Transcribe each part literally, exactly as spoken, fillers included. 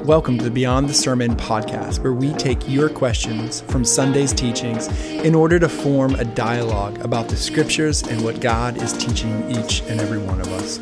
Welcome to the Beyond the Sermon podcast, where we take your questions from Sunday's teachings in order to form a dialogue about the scriptures and what God is teaching each and every one of us.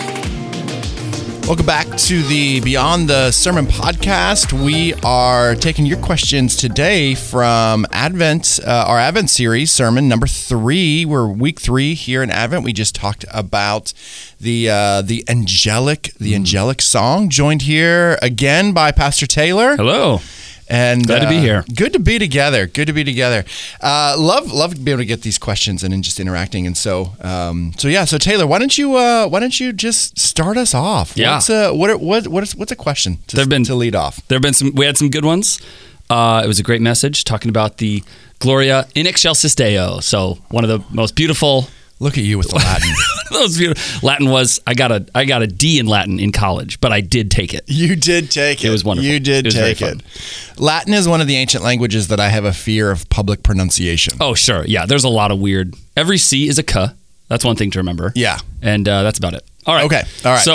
Welcome back to the Beyond the Sermon podcast. We are taking your questions today from Advent, uh, our Advent series, sermon number three. We're week three here in Advent. We just talked about the uh, the angelic the angelic song. Joined here again by Pastor Taylor. Hello. And glad to be here. Uh, good to be together. Good to be together. Uh, love, love to be able to get these questions and, and just interacting. And so, um, so yeah. So Taylor, why don't you, uh, why don't you just start us off? Yeah. What's a, what, are, what, what is, what's a question to, There've been, to lead off? There have been some. We had some good ones. Uh, it was a great message talking about the Gloria in excelsis Deo. So one of the most beautiful. Look at you with the Latin. That was beautiful. Latin was I got a I got a D in Latin in college, but I did take it. You did take it. It was wonderful. You did it take it. Latin is one of the ancient languages that I have a fear of public pronunciation. Oh, sure. Yeah, there's a lot of weird. Every C is a K. That's one thing to remember. Yeah. And uh, that's about it. All right. Okay. All right. So,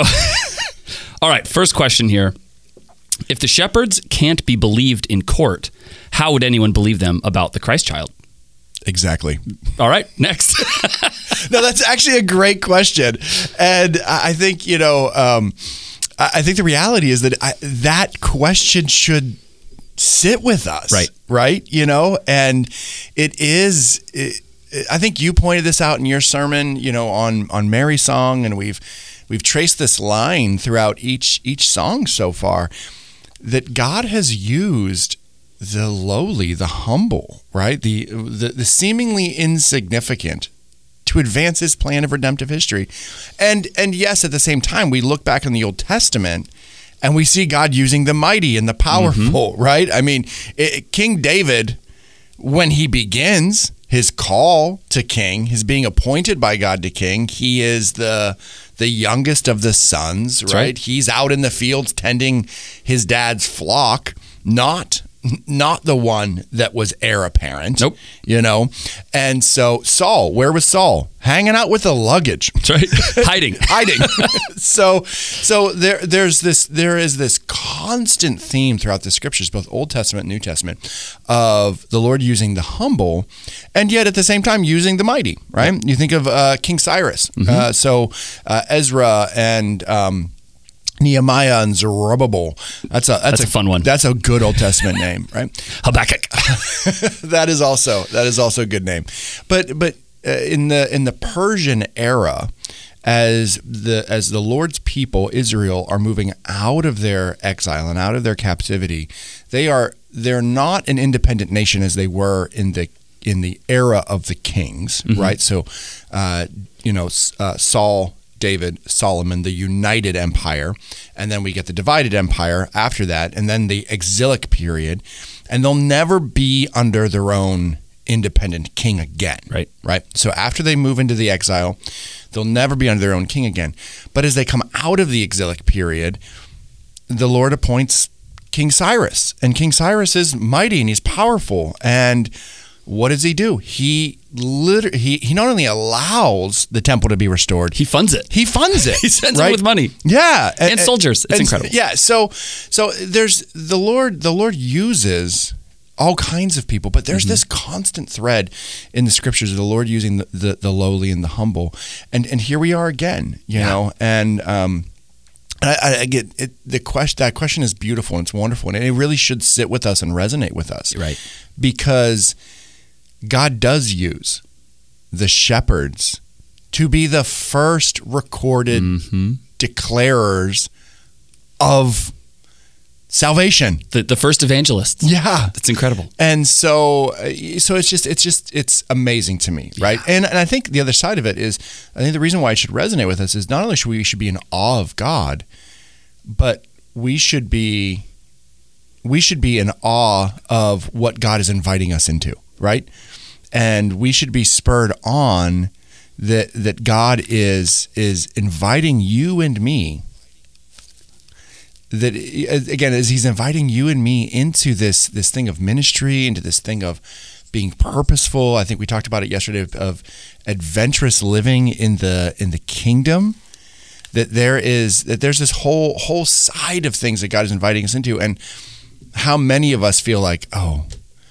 all right. First question here. If the shepherds can't be believed in court, how would anyone believe them about the Christ child? Exactly. All right, next. No, that's actually a great question. And I think, you know, um, I think the reality is that I, that question should sit with us. Right. Right. You know, and it is, it, I think you pointed this out in your sermon, you know, on, on Mary's song, and we've, we've traced this line throughout each, each song so far, that God has used the lowly, the humble, right? The, the the seemingly insignificant to advance his plan of redemptive history. And and yes, at the same time, we look back in the Old Testament and we see God using the mighty and the powerful, mm-hmm. right? I mean, it, King David, when he begins his call to king, his being appointed by God to king, he is the the youngest of the sons, right? right? He's out in the fields tending his dad's flock, not Not the one that was heir apparent. Nope. You know? And so Saul, where was Saul? Hanging out with the luggage. That's right. Hiding. Hiding. so so there there's this there is this constant theme throughout the scriptures, both Old Testament and New Testament, of the Lord using the humble and yet at the same time using the mighty, right? Yep. You think of uh, King Cyrus. Mm-hmm. Uh, so uh, Ezra and um Nehemiah and Zerubbabel. That's a that's, that's a, a fun one. That's a good Old Testament name, right? Habakkuk. that is also that is also a good name. But but uh, in the in the Persian era, as the as the Lord's people Israel are moving out of their exile and out of their captivity, they are they're not an independent nation as they were in the in the era of the kings, mm-hmm. right? So, uh, you know, uh, Saul. David, Solomon, the united empire, and then we get the divided empire after that, and then the exilic period, and they'll never be under their own independent king again. Right. Right. So after they move into the exile, they'll never be under their own king again. But as they come out of the exilic period, the Lord appoints King Cyrus, and King Cyrus is mighty and he's powerful. And what does he do? He literally he, he not only allows the temple to be restored, he funds it. He funds it. He sends right? it with money. Yeah, and, and soldiers. It's and, incredible. Yeah. So so there's the Lord. The Lord uses all kinds of people, but there's mm-hmm. this constant thread in the scriptures of the Lord using the, the, the lowly and the humble, and and here we are again. You yeah. know, and um. I, I get it. The question that question is beautiful and it's wonderful, and it really should sit with us and resonate with us, right? Because God does use the shepherds to be the first recorded mm-hmm. declarers of salvation. The the first evangelists. Yeah. That's incredible. And so so it's just it's just it's amazing to me, right? Yeah. And and I think the other side of it is I think the reason why it should resonate with us is not only should we should be in awe of God, but we should be we should be in awe of what God is inviting us into, right? And we should be spurred on that that God is is inviting you and me, that again, as he's inviting you and me into this this thing of ministry, into this thing of being purposeful. I think we talked about it yesterday of, of adventurous living in the in the kingdom. that there is that there's this whole whole side of things that God is inviting us into, and how many of us feel like, oh,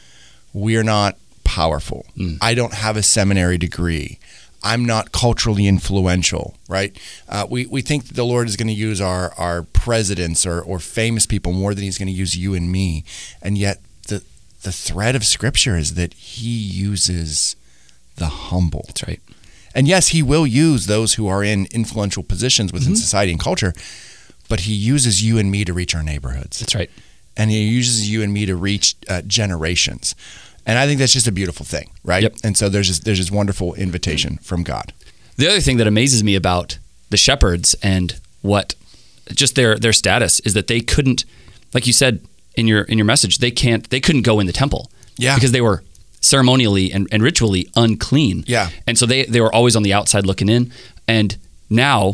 we're not powerful. Mm. I don't have a seminary degree. I'm not culturally influential, right? Uh, we we think that the Lord is going to use our our presidents or or famous people more than He's going to use you and me, and yet the the thread of Scripture is that He uses the humble. That's right. And yes, He will use those who are in influential positions within mm-hmm. society and culture, but He uses you and me to reach our neighborhoods. That's right. And He uses you and me to reach uh, generations. And I think that's just a beautiful thing, right? Yep. And so there's this, there's this wonderful invitation from God. The other thing that amazes me about the shepherds and what just their their status is that they couldn't, like you said in your in your message, they can't they couldn't go in the temple. Yeah. Because they were ceremonially and, and ritually unclean. Yeah. And so they, they were always on the outside looking in. And now,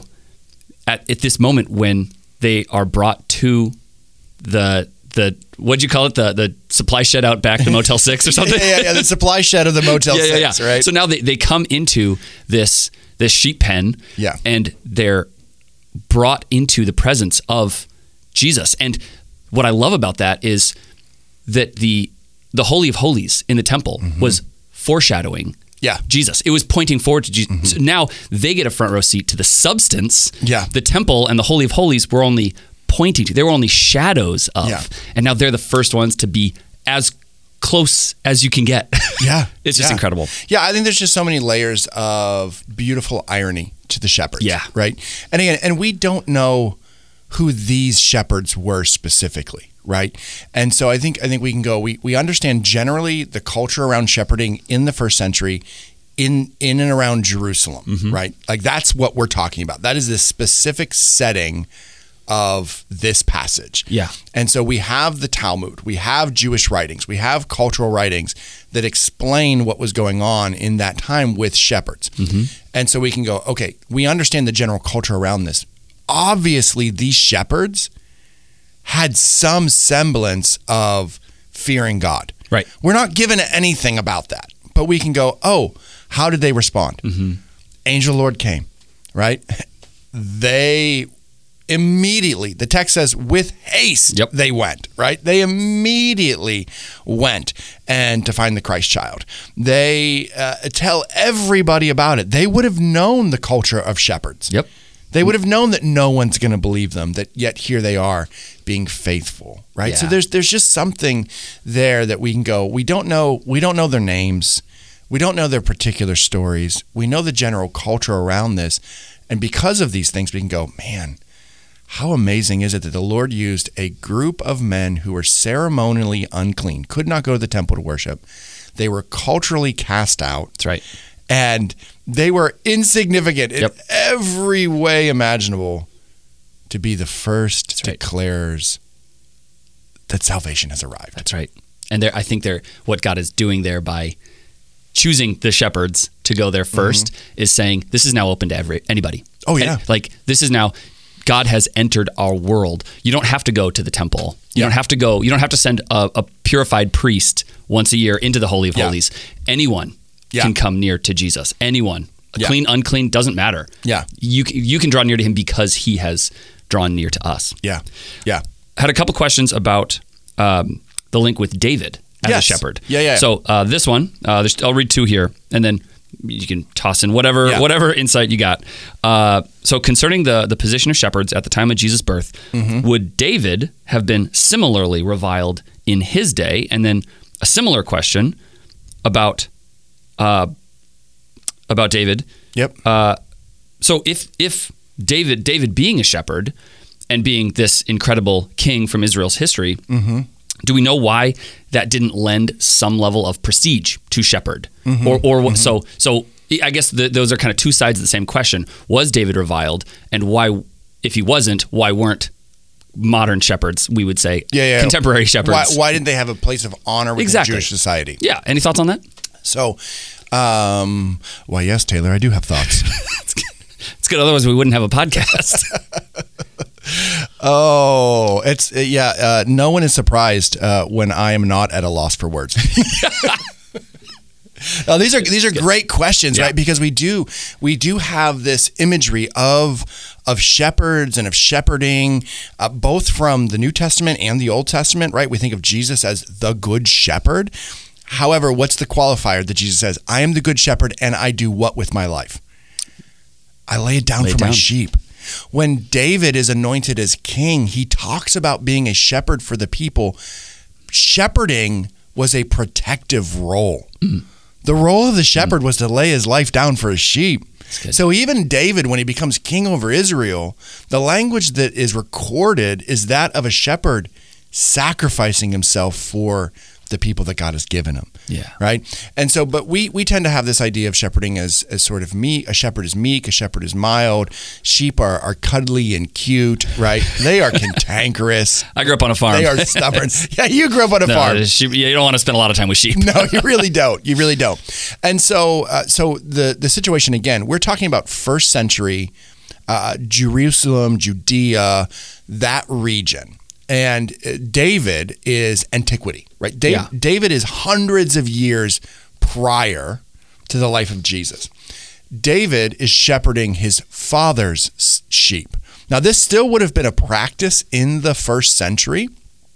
at, at this moment when they are brought to the, the what'd you call it? The the supply shed out back, the Motel six or something? yeah, yeah, yeah, the supply shed of the Motel yeah, six, yeah, yeah. right? So now they, they come into this, this sheep pen, yeah. and they're brought into the presence of Jesus. And what I love about that is that the the Holy of Holies in the temple mm-hmm. was foreshadowing yeah. Jesus. It was pointing forward to Jesus. Mm-hmm. So now they get a front row seat to the substance. Yeah. The temple and the Holy of Holies were only pointing to. They were only shadows of. Yeah. And now they're the first ones to be as close as you can get. Yeah. It's just yeah. incredible. Yeah, I think there's just so many layers of beautiful irony to the shepherds. Yeah. Right? And again, and we don't know who these shepherds were specifically. Right. And so I think I think we can go, we, we understand generally the culture around shepherding in the first century in in and around Jerusalem, mm-hmm. right? Like that's what we're talking about. That is the specific setting of this passage. Yeah. And so we have the Talmud, we have Jewish writings, we have cultural writings that explain what was going on in that time with shepherds. Mm-hmm. And so we can go, okay, we understand the general culture around this. Obviously, these shepherds had some semblance of fearing God. Right. We're not given anything about that, but we can go, oh, how did they respond? Mm-hmm. Angel Lord came, right? They immediately, the text says, with haste, yep. they went, right? They immediately went and to find the Christ child. They uh, tell everybody about it. They would have known the culture of shepherds. Yep. They would have known that no one's going to believe them, that yet here they are being faithful, right? Yeah. So there's there's just something there that we can go, we don't know we don't know their names. We don't know their particular stories. We know the general culture around this. And because of these things, we can go, man, how amazing is it that the Lord used a group of men who were ceremonially unclean, could not go to the temple to worship. They were culturally cast out. That's right. And they were insignificant in yep. every way imaginable to be the first That's right. declares that salvation has arrived. That's right. And I think they're, what God is doing there by choosing the shepherds to go there first mm-hmm. is saying, this is now open to every anybody. Oh, yeah. And, like, this is now, God has entered our world. You don't have to go to the temple. You yeah. don't have to go, you don't have to send a, a purified priest once a year into the Holy of yeah. Holies. Anyone Yeah. can come near to Jesus. Anyone, yeah. clean, unclean, doesn't matter. Yeah, you you can draw near to Him because He has drawn near to us. Yeah, yeah. I had a couple questions about um, the link with David as yes. a shepherd. Yeah, yeah. So uh, this one, uh, there's, I'll read two here, and then you can toss in whatever yeah. whatever insight you got. Uh, so concerning the the position of shepherds at the time of Jesus' birth, mm-hmm. would David have been similarly reviled in his day? And then a similar question about. Uh, about David. Yep. Uh, so if if David David being a shepherd and being this incredible king from Israel's history, mm-hmm. do we know why that didn't lend some level of prestige to shepherd? Mm-hmm. Or or mm-hmm. so so I guess the, those are kind of two sides of the same question. Was David reviled, and why, if he wasn't, why weren't modern shepherds, we would say, yeah, yeah. contemporary shepherds? Why, why didn't they have a place of honor within exactly. Jewish society? Yeah. Any thoughts on that? So, um, why, yes, Taylor, I do have thoughts. it's, good. it's good. Otherwise, we wouldn't have a podcast. oh, it's, yeah. Uh, no one is surprised uh, when I am not at a loss for words. Oh, these are these are great questions, Yeah. right? Because we do we do have this imagery of of shepherds and of shepherding, uh, both from the New Testament and the Old Testament, right? We think of Jesus as the good shepherd. However, what's the qualifier that Jesus says? I am the good shepherd, and I do what with my life? I lay it down Lay it for my down. sheep. When David is anointed as king, he talks about being a shepherd for the people. Shepherding was a protective role. Mm. The role of the shepherd mm. was to lay his life down for his sheep. So even David, when he becomes king over Israel, the language that is recorded is that of a shepherd sacrificing himself for the people that God has given him. Yeah. Right. And so, but we we tend to have this idea of shepherding as as sort of meek. A shepherd is meek. A shepherd is mild. Sheep are are cuddly and cute. Right. They are cantankerous. I grew up on a farm. They are stubborn. Yeah, you grew up on a no, farm. Sheep, yeah, you don't want to spend a lot of time with sheep. No, you really don't. You really don't. And so, uh, so the the situation again, we're talking about first century uh, Jerusalem, Judea, that region. And David is antiquity, right? David, Yeah. David is hundreds of years prior to the life of Jesus. David is shepherding his father's sheep. Now, this still would have been a practice in the first century.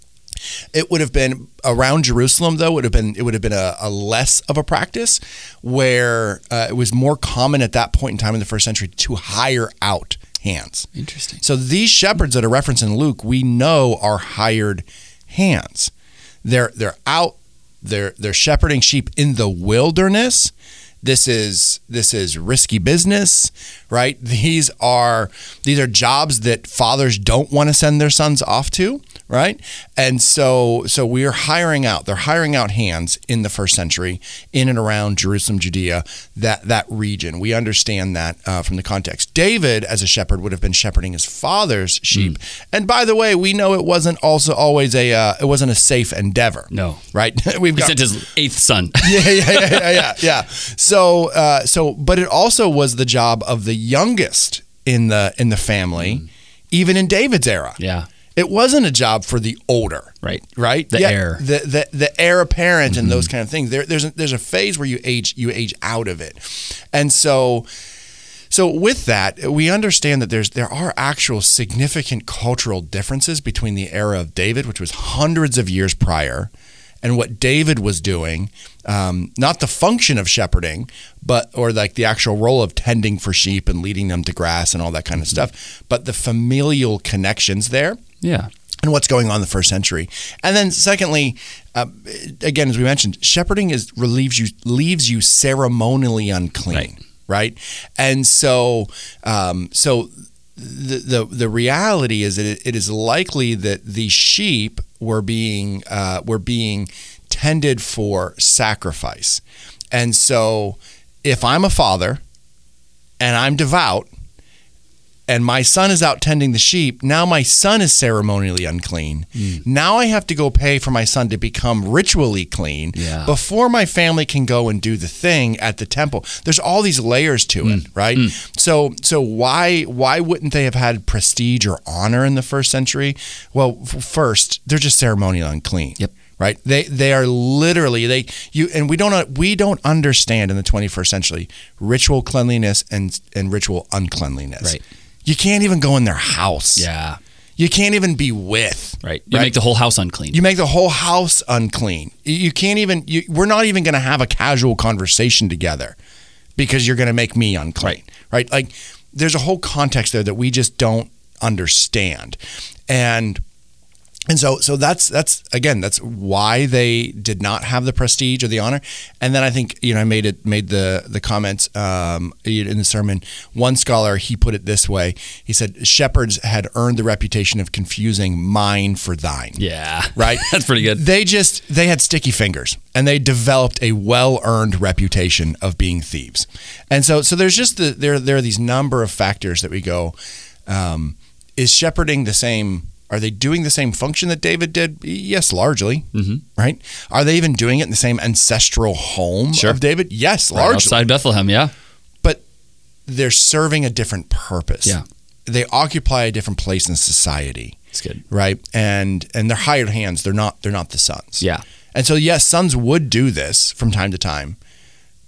It would have been around Jerusalem, though. It would have been it would have been a, a less of a practice, where uh, it was more common at that point in time in the first century to hire out hands. Interesting. So these shepherds that are referenced in Luke, we know are hired hands. They're they're out. They're they're shepherding sheep in the wilderness. This is this is risky business, right? These are these are jobs that fathers don't want to send their sons off to, right? And so so we are hiring out. They're hiring out hands in the first century in and around Jerusalem, Judea, that that region. We understand that uh, from the context. David, as a shepherd, would have been shepherding his father's sheep. Mm. And by the way, we know it wasn't also always a uh, it wasn't a safe endeavor. No, right? We've he got, sent his eighth son. yeah, yeah, yeah, yeah, yeah, yeah. So, uh, so, but it also was the job of the youngest in the in the family, mm. even in David's era. Yeah, it wasn't a job for the older, right? Right, the yeah, heir, the the the heir apparent, mm-hmm. and those kind of things. There, there's a, there's a phase where you age you age out of it, and so. So with that, we understand that there's there are actual significant cultural differences between the era of David, which was hundreds of years prior, and what David was doing, um, not the function of shepherding, but or like the actual role of tending for sheep and leading them to grass and all that kind of stuff, but the familial connections there. Yeah. And what's going on in the first century. And then secondly, uh, again, as we mentioned, shepherding is relieves you leaves you ceremonially unclean. Right. Right, and so, um, so the, the the reality is that it, it is likely that the sheep were being uh, were being tended for sacrifice, and so if I'm a father and I'm devout, and my son is out tending the sheep, now my son is ceremonially unclean. Mm. Now I have to go pay for my son to become ritually clean yeah. before my family can go and do the thing at the temple. There's all these layers to mm. it, right? Mm. So so why why wouldn't they have had prestige or honor in the first century? Well, first, they're just ceremonially unclean. Yep. Right? They they are literally they you and we don't we don't understand in the twenty-first century ritual cleanliness and and ritual uncleanliness. Right. You can't even go in their house. Yeah. You can't even be with. Right. You right? make the whole house unclean. You make the whole house unclean. You can't even, you, we're not even going to have a casual conversation together because you're going to make me unclean. Right. Right. Like there's a whole context there that we just don't understand. And And so, so that's that's again, that's why they did not have the prestige or the honor. And then I think you know I made it made the the comments um, in the sermon. One scholar he put it this way. He said shepherds had earned the reputation of confusing mine for thine. Yeah, right. That's pretty good. They just they had sticky fingers and they developed a well earned reputation of being thieves. And so so there's just the, there there are these number of factors that we go. Um, is shepherding the same? Are they doing the same function that David did? Yes, largely. Mm-hmm. Right? Are they even doing it in the same ancestral home sure. of David? Yes, right largely. Outside Bethlehem, yeah. But they're serving a different purpose. Yeah. They occupy a different place in society. That's good. Right? And and they're hired hands. They're not they're not the sons. Yeah. And so yes, sons would do this from time to time.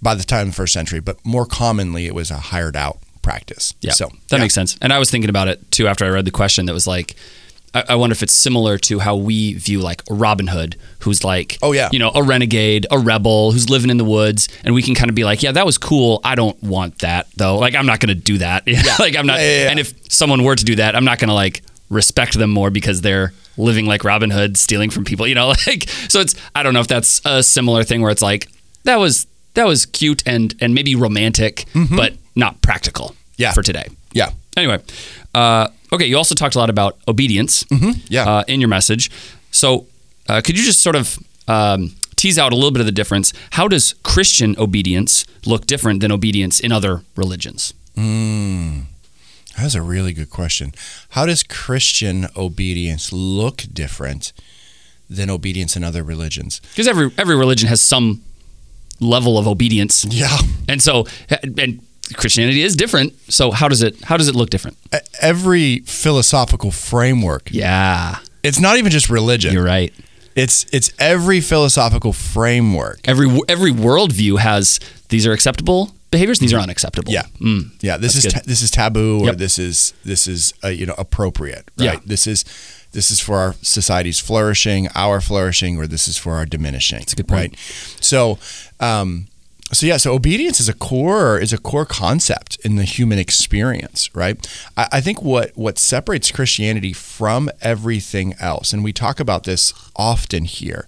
by the time of the first century, but more commonly it was a hired out practice. Yeah, so that yeah. makes sense. And I was thinking about it too after I read the question. That was like, I, I wonder if it's similar to how we view like Robin Hood, who's like, oh yeah, you know, a renegade, a rebel, who's living in the woods, and we can kind of be like, yeah, that was cool. I don't want that though. Like, I'm not going to do that. Yeah. like, I'm not. Yeah, yeah, yeah. And if someone were to do that, I'm not going to like respect them more because they're living like Robin Hood, stealing from people. You know, like, so it's. I don't know if that's a similar thing where it's like that was that was cute and and maybe romantic, mm-hmm. but not practical. Yeah. For today. Yeah. Anyway, uh, okay. You also talked a lot about obedience. Mm-hmm. Yeah. Uh, in your message. So, uh, could you just sort of um, tease out a little bit of the difference? How does Christian obedience look different than obedience in other religions? Mm, that's a really good question. How does Christian obedience look different than obedience in other religions? Because every every religion has some level of obedience. Yeah. And so, and Christianity is different. So how does it how does it look different? Every philosophical framework. Yeah. It's not even just religion. You're right. It's it's every philosophical framework. Every every worldview has these are acceptable behaviors, these are unacceptable. Yeah. Mm. Yeah, this That's is good. ta- this is taboo or Yep. this is this is uh, you know appropriate, right? Yeah. This is this is for our society's flourishing, our flourishing, or this is for our diminishing. That's a good point. Right? So um So yeah, so obedience is a core is a core concept in the human experience, right? I, I think what what separates Christianity from everything else, and we talk about this often here,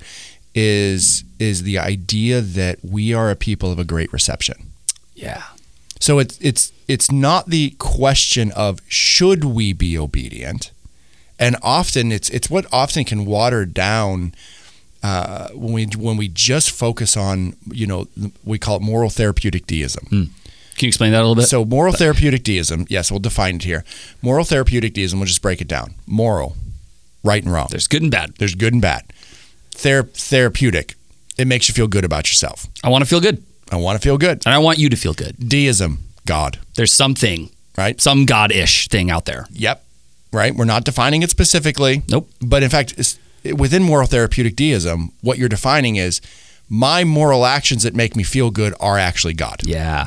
is is the idea that we are a people of a great reception. Yeah. So it's it's it's not the question of should we be obedient, and often it's it's what often can water down. Uh, when we when we just focus on, you know, we call it moral therapeutic deism. Mm. Can you explain that a little bit? So moral therapeutic deism, yes, we'll define it here. Moral therapeutic deism, we'll just break it down. Moral, right and wrong. There's good and bad. There's good and bad. Ther- therapeutic, it makes you feel good about yourself. I want to feel good. I want to feel good. And I want you to feel good. Deism, God. There's something, right? Some God-ish thing out there. Yep, right? We're not defining it specifically. Nope. But in fact, it's, within moral therapeutic deism, what you're defining is my moral actions that make me feel good are actually God. Yeah.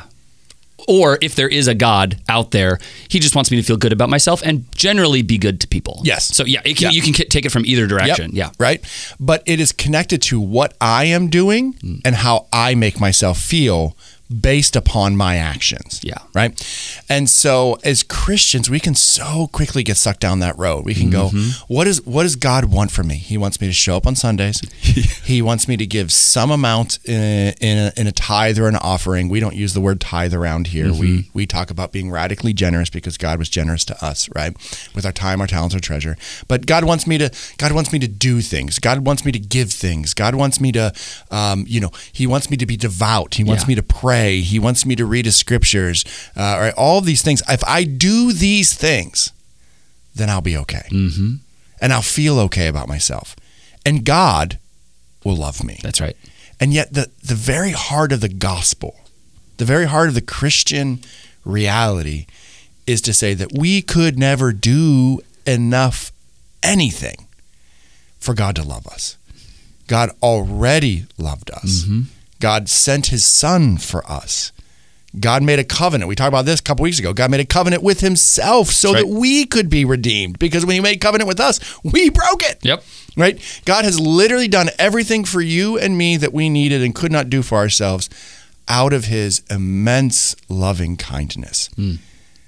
Or if there is a God out there, he just wants me to feel good about myself and generally be good to people. Yes. So yeah, it can, Yeah. you can take it from either direction. Yep. Yeah. Right? But it is connected to what I am doing mm. and how I make myself feel based upon my actions. Yeah. Right? And so as Christians, we can so quickly get sucked down that road. We can mm-hmm. go, what is what does God want from me? He wants me to show up on Sundays. He wants me to give some amount in, in, a, in a tithe or an offering. We don't use the word tithe around here. Mm-hmm. We we talk about being radically generous because God was generous to us, right? With our time, our talents, our treasure. But God wants me to God wants me to do things. God wants me to give things. God wants me to um, you know, he wants me to be devout. He wants yeah. me to pray. He wants me to read his scriptures, uh, right? All of these things. If I do these things, then I'll be okay. Mm-hmm. And I'll feel okay about myself. And God will love me. That's right. And yet the, the very heart of the gospel, the very heart of the Christian reality is to say that we could never do enough anything for God to love us. God already loved us. Mm-hmm. God sent his son for us. God made a covenant. We talked about this a couple weeks ago. God made a covenant with himself so right. that we could be redeemed. Because when he made covenant with us, we broke it. Yep. Right? God has literally done everything for you and me that we needed and could not do for ourselves out of his immense loving kindness. Mm.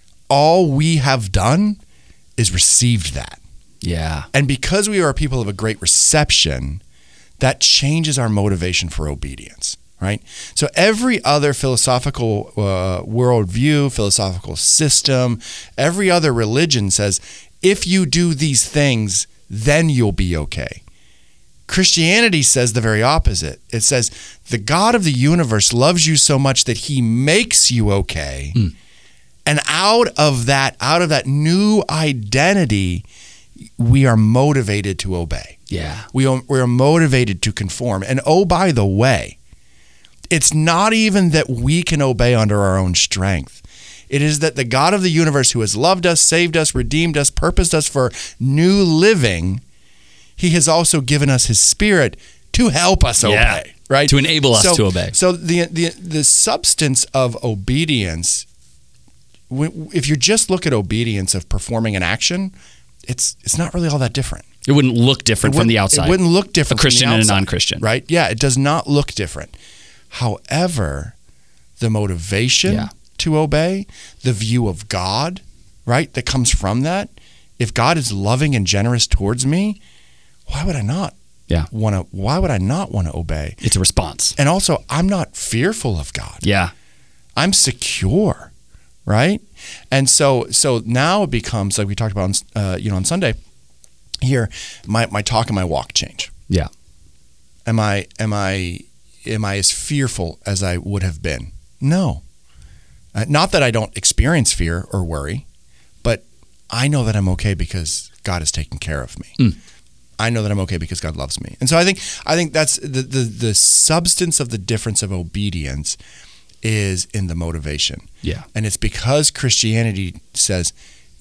All we have done is received that. Yeah. And because we are a people of a great reception, that changes our motivation for obedience, right? So every other philosophical uh, worldview, philosophical system, every other religion says, if you do these things, then you'll be okay. Christianity says the very opposite. It says, the God of the universe loves you so much that he makes you okay. Mm. And out of that, out of that new identity, we are motivated to obey. Yeah. We are, we are motivated to conform. And oh, by the way, it's not even that we can obey under our own strength. It is that the God of the universe who has loved us, saved us, redeemed us, purposed us for new living, he has also given us his spirit to help us yeah. obey. right? To enable us so, to obey. So the the the substance of obedience, if you just look at obedience of performing an action, it's it's not really all that different. It wouldn't look different from the outside. It wouldn't look different A Christian from the and a outside, non-Christian. right? Yeah, it does not look different. However, the motivation Yeah. to obey, the view of God, right, that comes from that, if God is loving and generous towards me, why would I not Yeah. want to why would I not want to obey? It's a response. And also, I'm not fearful of God. Yeah. I'm secure, right? And so so now it becomes, like we talked about on, uh, you know, on Sunday here, my, my talk and my walk change. Yeah. Am I am I am I as fearful as I would have been? No. Uh, not that I don't experience fear or worry, but I know that I'm okay because God is taking care of me. Mm. I know that I'm okay because God loves me. And so I think I think that's the, the the substance of the difference of obedience is in the motivation. Yeah. And it's because Christianity says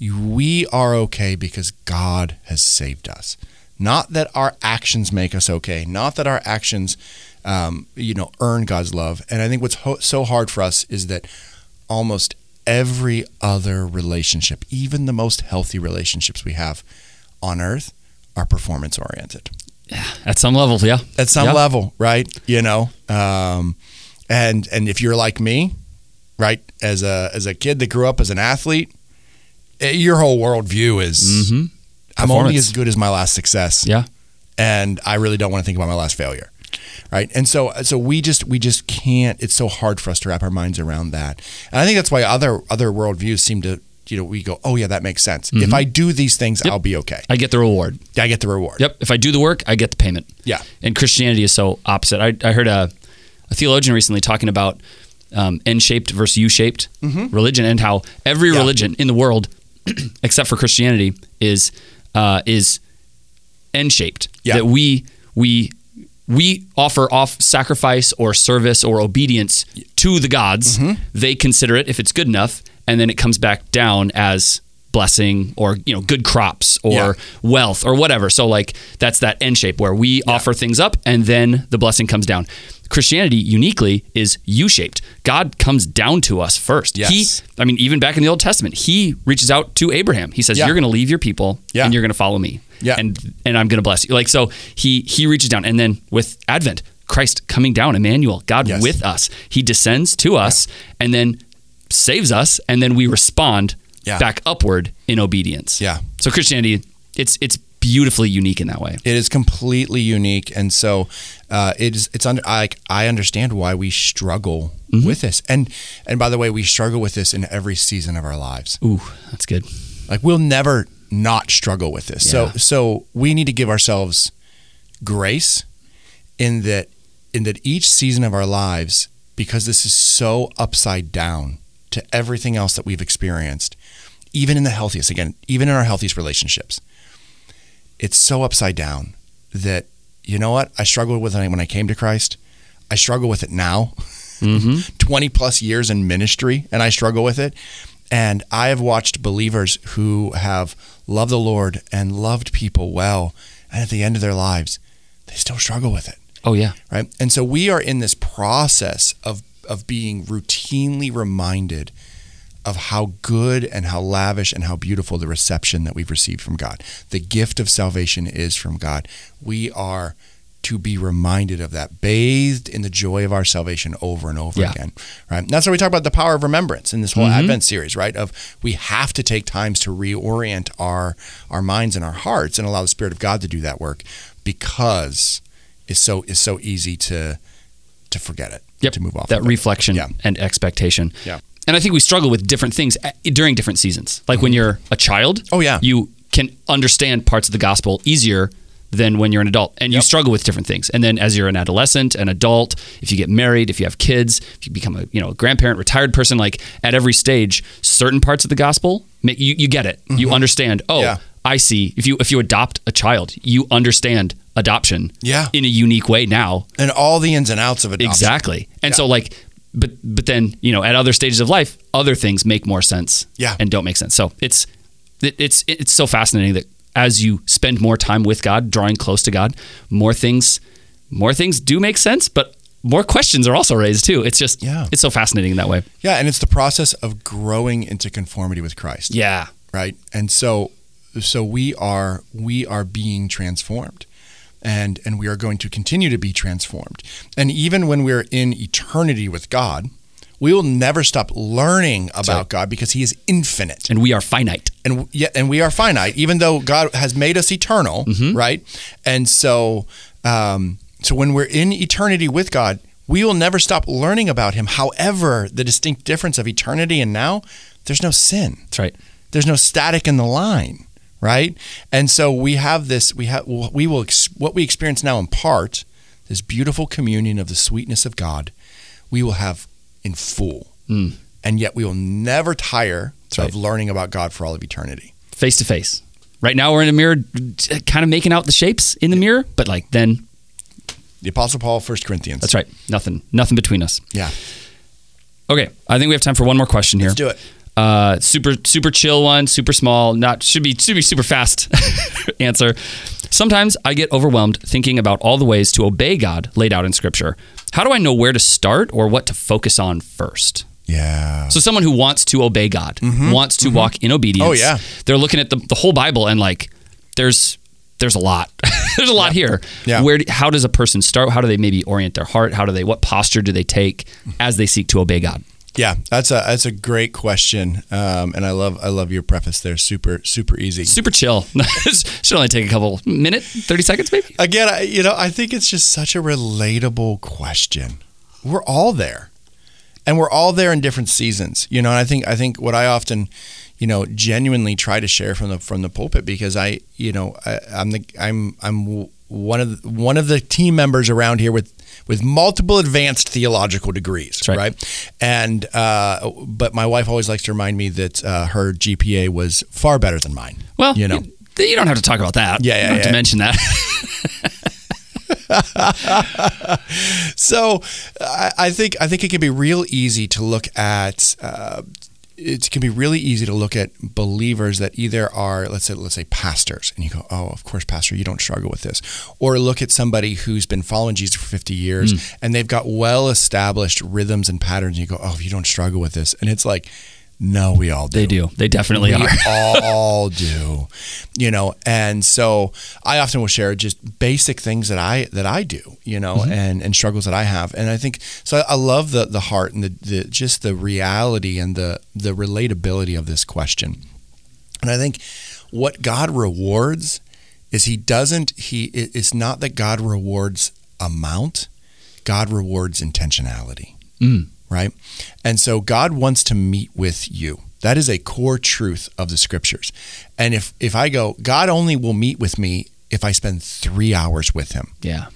we are okay because God has saved us. Not that our actions make us okay. Not that our actions, um, you know, earn God's love. And I think what's ho- so hard for us is that almost every other relationship, even the most healthy relationships we have on earth, are performance oriented. At some level, yeah. At some Yeah. level, right? You know, um, and and if you're like me, right, as a as a kid that grew up as an athlete, eh, your whole worldview is Mm-hmm. I'm only Performance. as good as my last success. Yeah. And I really don't want to think about my last failure. Right. And so so we just we just can't, it's so hard for us to wrap our minds around that. And I think that's why other other worldviews seem to, you know, we go, oh yeah, that makes sense. If I do these things, Yep. I'll be okay. I get the reward. I get the reward. Yep. If I do the work, I get the payment. Yeah. And Christianity is so opposite. I, I heard a, a theologian recently talking about um, N-shaped versus U-shaped religion, and how every Yeah. religion in the world, except for Christianity, is uh, is N-shaped. Yeah. That we we we offer off sacrifice or service or obedience to the gods. They consider it if it's good enough, and then it comes back down as blessing or, you know, good crops or Yeah. wealth or whatever. So like that's that N shape where we offer things up and then the blessing comes down. Christianity uniquely is U-shaped. God comes down to us first. Yes. He, I mean, even back in the Old Testament, he reaches out to Abraham. He says, Yeah. you're going to leave your people Yeah. and you're going to follow me. Yeah. And and I'm going to bless you. Like, so he he reaches down. And then with Advent, Christ coming down, Emmanuel, God Yes. with us. He descends to us and then saves us, and then we respond Yeah. back upward in obedience. Yeah. So Christianity, it's it's beautifully unique in that way. It is completely unique, and so uh, it is. It's under. I I understand why we struggle with this, and and by the way, we struggle with this in every season of our lives. Ooh, that's good. Like we'll never not struggle with this. Yeah. So so we need to give ourselves grace in that in that each season of our lives, because this is so upside down to everything else that we've experienced, even in the healthiest, again, even in our healthiest relationships. It's so upside down that, you know what, I struggled with it when I came to Christ. I struggle with it now, Mm-hmm. twenty plus years in ministry, and I struggle with it. And I have watched believers who have loved the Lord and loved people well, and at the end of their lives, they still struggle with it, Oh yeah. right? And so we are in this process of of being routinely reminded of how good and how lavish and how beautiful the reception that we've received from God. The gift of salvation is from God. We are to be reminded of that, bathed in the joy of our salvation over and over Yeah. again, right? And that's why we talk about the power of remembrance in this whole Mhm. Advent series, right? Of we have to take times to reorient our our minds and our hearts and allow the Spirit of God to do that work, because it's so it's so easy to to forget it, Yep. to move off that of it. reflection Yeah. and expectation. Yeah. And I think we struggle with different things at- during different seasons. Like when you're a child, Oh, yeah. you can understand parts of the gospel easier than when you're an adult, and you Yep. struggle with different things. And then as you're an adolescent, an adult, if you get married, if you have kids, if you become a, you know, a grandparent, retired person, like at every stage, certain parts of the gospel, make, you, you get it. You understand, oh, Yeah. I see. If you if you adopt a child, you understand adoption Yeah. in a unique way now. And all the ins and outs of adoption. Exactly. And Yeah. so like, but but then, you know, at other stages of life, other things make more sense Yeah. and don't make sense. So it's it, it's it's so fascinating that as you spend more time with God, drawing close to God, more things more things do make sense, but more questions are also raised too. It's just, Yeah. it's so fascinating in that way. Yeah, and it's the process of growing into conformity with Christ. Yeah. Right? And so so we are we are being transformed. And and we are going to continue to be transformed. And even when we're in eternity with God, we will never stop learning about right. God because he is infinite. And we are finite. And yeah, and we are finite, even though God has made us eternal, Mm-hmm. right? And so, um, so when we're in eternity with God, we will never stop learning about him. However, the distinct difference of eternity and now, there's no sin. That's right. There's no static in the line, right? And so we have this. We have we will ex- what we experience now in part, this beautiful communion of the sweetness of God, we will have in full. Mm. And yet we will never tire That's of right. learning about God for all of eternity. Face to face. Right now we're in a mirror, kind of making out the shapes in the mirror, but like then, The Apostle Paul, First Corinthians. that's right. Nothing, nothing between us. Yeah. Okay. I think we have time for one more question here. Let's do it. Uh, super, super chill one, super small, not, should be, should be super fast answer. Sometimes I get overwhelmed thinking about all the ways to obey God laid out in Scripture. How do I know where to start or what to focus on first? Yeah. So someone who wants to obey God, wants to walk in obedience. Oh, yeah. They're looking at the, the whole Bible and like, there's there's a lot. there's a lot here. Yeah. Where? How does a person start? How do they maybe orient their heart? How do they? What posture do they take as they seek to obey God? Yeah, that's a that's a great question, um, and I love I love your preface there. Super super easy. Super chill. Should only take a couple minute, thirty seconds maybe. Again, I, you know, I think it's just such a relatable question. We're all there, and we're all there in different seasons. You know, and I think I think what I often, you know, genuinely try to share from the from the pulpit, because I, you know, I, I'm the I'm I'm one of the, one of the team members around here with. with multiple advanced theological degrees, right. right? And uh, but my wife always likes to remind me that uh, her G P A was far better than mine. Well, you know, you, you don't have to talk about that. Yeah, yeah, you don't have yeah. to mention that. So I, I think I think it can be real easy to look at. Uh, it can be really easy to look at believers that either are, let's say, let's say pastors, and you go, oh, of course, pastor, you don't struggle with this. Or look at somebody who's been following Jesus for fifty years, Mm. and they've got well-established rhythms and patterns, and you go, oh, you don't struggle with this. And it's like, no, we all do. They do. They definitely we are. all, all do, you know. And so I often will share just basic things that I that I do, you know, Mm-hmm. and, and struggles that I have. And I think so. I love the the heart and the, the just the reality and the the relatability of this question. And I think what God rewards is He doesn't. He it's not that God rewards amount. God rewards intentionality. Mm. Right? And so God wants to meet with you. That is a core truth of the Scriptures. And if if I go, God only will meet with me if I spend three hours with him. Yeah.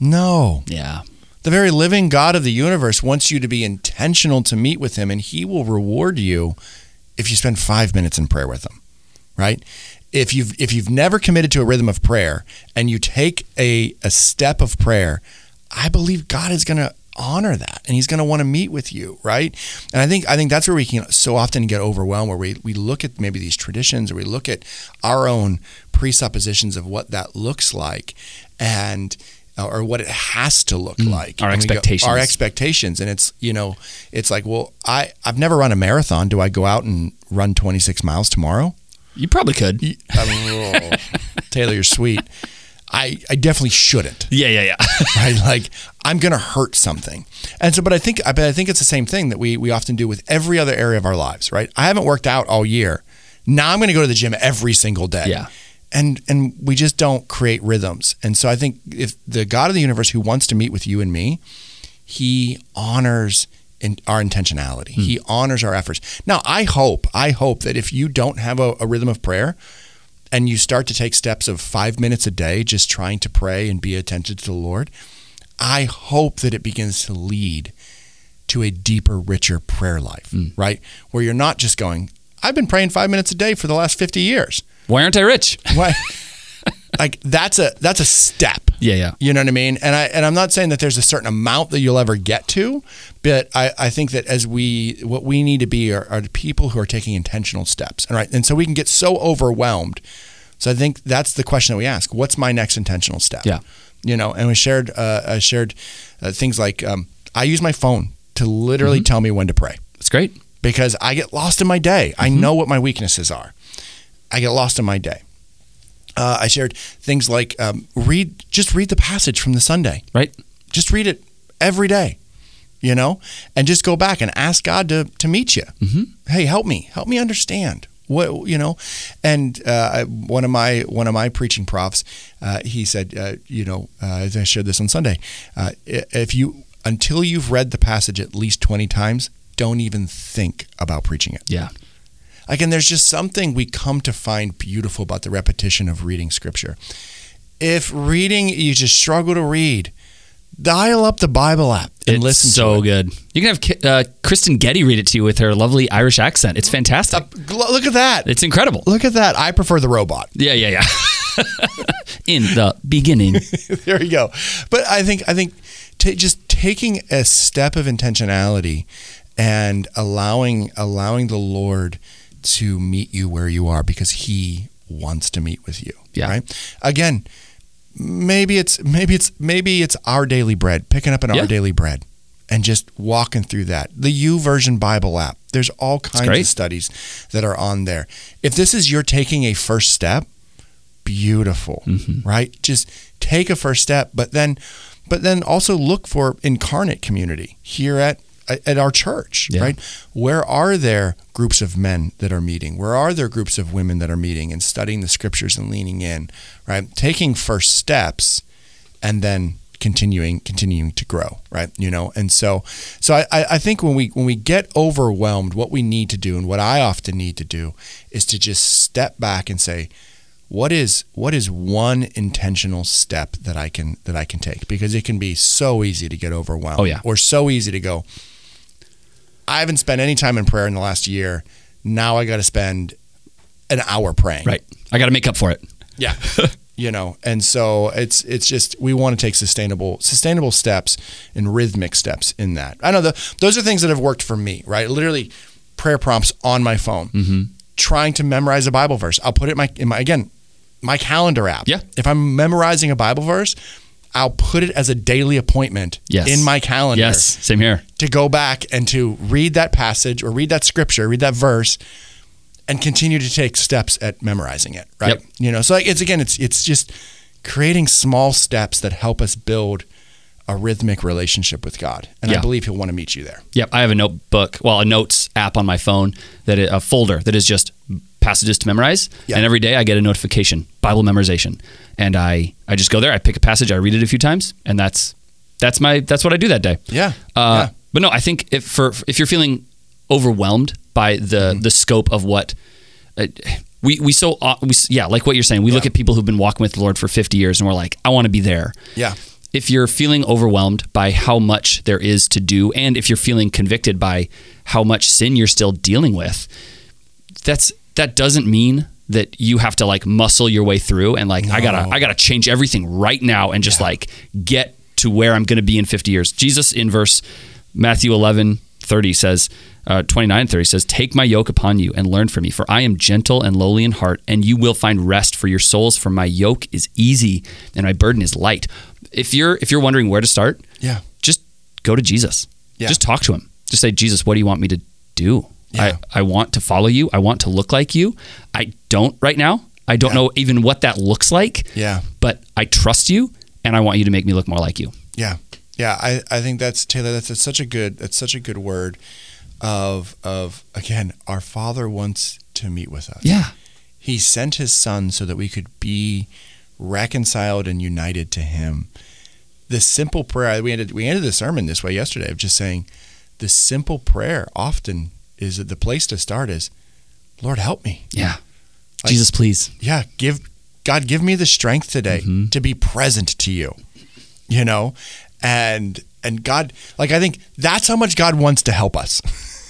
No. Yeah. The very living God of the universe wants you to be intentional to meet with him, and he will reward you if you spend five minutes in prayer with him. Right? If you've if you've never committed to a rhythm of prayer and you take a, a step of prayer, I believe God is going to honor that, and he's going to want to meet with you, right? And I think I think that's where we can so often get overwhelmed, where we we look at maybe these traditions, or we look at our own presuppositions of what that looks like, and or what it has to look mm, like. Our and expectations. Go, our expectations, and it's you know it's like, well, I I've never run a marathon. Do I go out and run twenty-six miles tomorrow? You probably could. I mean, oh, Taylor, you're sweet. I, I definitely shouldn't. Yeah, yeah, yeah. Right? Like, I'm going to hurt something. And so, but I think, but I think it's the same thing that we, we often do with every other area of our lives, right? I haven't worked out all year. Now I'm going to go to the gym every single day. Yeah. And, and we just don't create rhythms. And so I think if the God of the universe who wants to meet with you and me, he honors in our intentionality. Hmm. He honors our efforts. Now, I hope, I hope that if you don't have a, a rhythm of prayer, and you start to take steps of five minutes a day just trying to pray and be attentive to the Lord, I hope that it begins to lead to a deeper, richer prayer life, mm. right? Where you're not just going, I've been praying five minutes a day for the last fifty years. Why aren't I rich? Why? Like that's a that's a step. Yeah, yeah. You know what I mean? And I and I'm not saying that there's a certain amount that you'll ever get to, but I, I think that as we what we need to be are, are people who are taking intentional steps. And right. And so we can get so overwhelmed. So I think that's the question that we ask. What's my next intentional step? Yeah. you know, and we shared, uh, I shared uh, things like um, I use my phone to literally mm-hmm. tell me when to pray. That's great. Because I get lost in my day. Mm-hmm. I know what my weaknesses are. I get lost in my day. Uh, I shared things like um, read, just read the passage from the Sunday. Right. Just read it every day, you know, and just go back and ask God to to meet you. Mm-hmm. Hey, help me, help me understand what, you know. And uh, one of my one of my preaching profs, uh, he said, uh, you know, uh, I shared this on Sunday. Uh, if you until you've read the passage at least twenty times, don't even think about preaching it. Yeah. Again, there's just something we come to find beautiful about the repetition of reading Scripture. If reading, you just struggle to read, dial up the Bible app and it's listen so to it. good. You can have uh, Kristen Getty read it to you with her lovely Irish accent. It's fantastic. Uh, look at that. It's incredible. Look at that. I prefer the robot. Yeah, yeah, yeah. In the beginning. There you go. But I think I think t- just taking a step of intentionality and allowing allowing the Lord to meet you where you are because He wants to meet with you. Yeah. Right. Again, maybe it's maybe it's maybe it's Our Daily Bread, picking up an yeah. Our Daily Bread, and just walking through that. The YouVersion Bible app. There's all kinds of studies that are on there. If this is you're taking a first step, beautiful, mm-hmm. right? Just take a first step, but then, but then also look for incarnate community here at. at our church, yeah. right? Where are there groups of men that are meeting? Where are there groups of women that are meeting and studying the Scriptures and leaning in, right? Taking first steps and then continuing, continuing to grow, right? You know, and so, so I, I think when we when we get overwhelmed, what we need to do, and what I often need to do, is to just step back and say, what is what is one intentional step that I can that I can take? Because it can be so easy to get overwhelmed, oh, yeah. or so easy to go, I haven't spent any time in prayer in the last year. Now I got to spend an hour praying. Right. I got to make up for it. Yeah. You know, and so it's it's just we want to take sustainable sustainable steps and rhythmic steps in that. I know the those are things that have worked for me, right? Literally prayer prompts on my phone. Mm-hmm. Trying to memorize a Bible verse. I'll put it in my, in my again, my calendar app. Yeah. If I'm memorizing a Bible verse, I'll put it as a daily appointment yes. in my calendar. Yes, same here. To go back and to read that passage or read that scripture, read that verse, and continue to take steps at memorizing it. Right. Yep. You know, so like it's again, it's it's just creating small steps that help us build a rhythmic relationship with God. And yeah. I believe He'll want to meet you there. Yep. I have a notebook, well, a notes app on my phone, that is, a folder that is just passages to memorize. Yeah. And every day I get a notification, Bible memorization. And I, I just go there, I pick a passage, I read it a few times, and that's that's my that's what I do that day. Yeah. Uh, yeah. But no, I think if for if you're feeling overwhelmed by the mm-hmm. the scope of what uh, we we so uh, we yeah, like what you're saying, we yeah. look at people who've been walking with the Lord for fifty years and we're like, I want to be there. Yeah. If you're feeling overwhelmed by how much there is to do, and if you're feeling convicted by how much sin you're still dealing with, that's that doesn't mean that you have to like muscle your way through and like, no. I gotta, I gotta change everything right now and just yeah. like get to where I'm going to be in fifty years. Jesus in verse Matthew eleven thirty says, uh, twenty-nine thirty says, take my yoke upon you and learn from me, for I am gentle and lowly in heart, and you will find rest for your souls, for my yoke is easy and my burden is light. If you're, if you're wondering where to start, yeah, just go to Jesus. Yeah. Just talk to Him. Just say, Jesus, what do you want me to do? Yeah. I, I want to follow you. I want to look like you. I don't right now. I don't yeah. know even what that looks like. Yeah. But I trust you, and I want you to make me look more like you. Yeah. Yeah. I, I think that's, Taylor, that's, that's such a good, that's such a good word of, of, again, our Father wants to meet with us. Yeah. He sent His Son so that we could be reconciled and united to Him. The simple prayer, we ended, we ended the sermon this way yesterday of just saying the simple prayer often is that the place to start is, Lord, help me. Yeah. Like, Jesus, please. Yeah. Give God, give me the strength today mm-hmm. to be present to you, you know? And, and God, like, I think that's how much God wants to help us.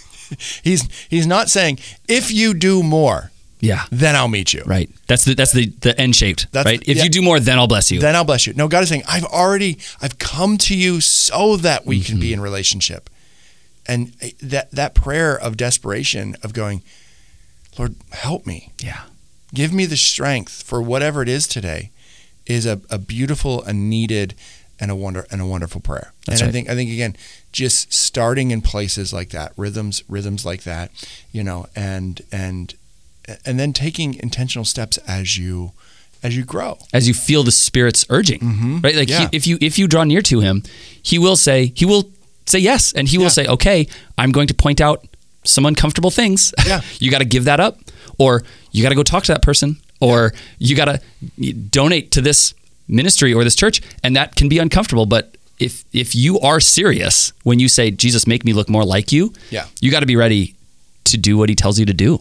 he's, he's not saying, if you do more, yeah, then I'll meet you. Right. That's the, that's the, the end shaped, that's right? The, if yeah. you do more, then I'll bless you. Then I'll bless you. No, God is saying, I've already, I've come to you so that we mm-hmm. can be in relationship. And that that prayer of desperation of going, Lord, help me. Yeah. Give me the strength for whatever it is today is a, a beautiful, a needed, and a wonder and a wonderful prayer. That's and right. I think I think again, just starting in places like that, rhythms rhythms like that, you know, and and and then taking intentional steps as you as you grow, as you feel the Spirit's urging, Mm-hmm. right? Like Yeah. he, if you if you draw near to Him, He will say He will say yes, and He will Yeah. say, okay, I'm going to point out some uncomfortable things. Yeah. You got to give that up, or you got to go talk to that person, or you got to donate to this ministry or this church, and that can be uncomfortable. But if if you are serious when you say, Jesus, make me look more like you, Yeah. you got to be ready to do what He tells you to do.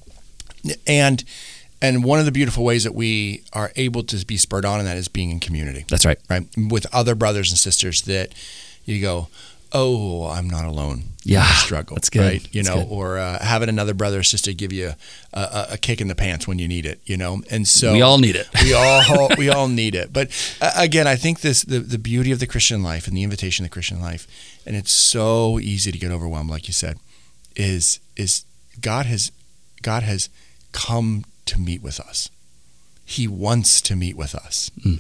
and and one of the beautiful ways that we are able to be spurred on in that is being in community. That's right. Right, with other brothers and sisters that you go, oh, I'm not alone. Yeah, in the struggle. that's good. Right, you That's know, good. or uh, having another brother or sister give you a, a, a kick in the pants when you need it. You know, and so We all need it. we all we all need it. But uh, again, I think this the the beauty of the Christian life and the invitation of the Christian life, and it's so easy to get overwhelmed, like you said, is is God has God has come to meet with us. He wants to meet with us. Mm.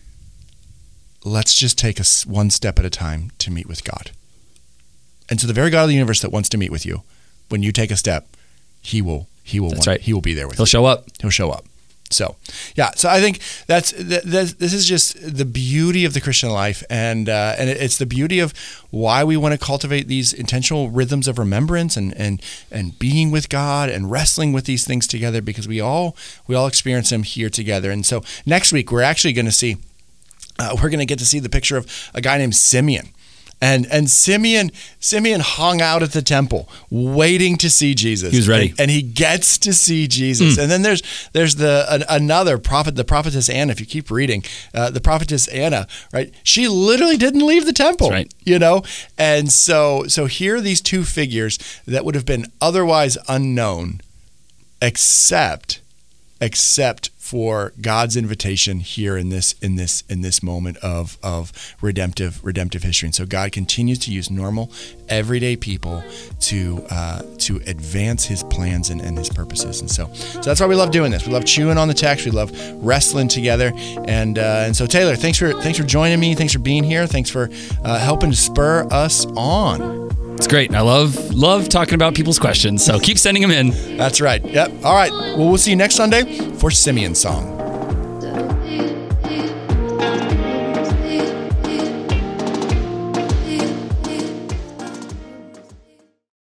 Let's just take us one step at a time to meet with God. And so the very God of the universe that wants to meet with you, when you take a step, he will he will That's want, right. he will be there with He'll you. show up. He'll show up. So, yeah. So I think that's that, that, this is just the beauty of the Christian life, and uh, and it's the beauty of why we want to cultivate these intentional rhythms of remembrance and and and being with God and wrestling with these things together, because we all we all experience them here together. And so next week we're actually going to see uh, we're going to get to see the picture of a guy named Simeon. And and Simeon Simeon hung out at the temple waiting to see Jesus. He was ready. And, and he gets to see Jesus. Mm. And then there's there's the an, another prophet, the prophetess Anna. If you keep reading, uh, the prophetess Anna, right? She literally didn't leave the temple. That's right. You know? And so so here are these two figures that would have been otherwise unknown, except except for God's invitation here in this in this in this moment of of redemptive redemptive history. And so God continues to use normal, everyday people to uh, to advance His plans and, and His purposes. And so so that's why we love doing this. We love chewing on the text. We love wrestling together. And uh, and so Taylor, thanks for thanks for joining me. Thanks for being here. Thanks for uh, helping to spur us on. It's great. I love love talking about people's questions. So keep sending them in. That's right. Yep. All right. Well, we'll see you next Sunday for Simeon's Song.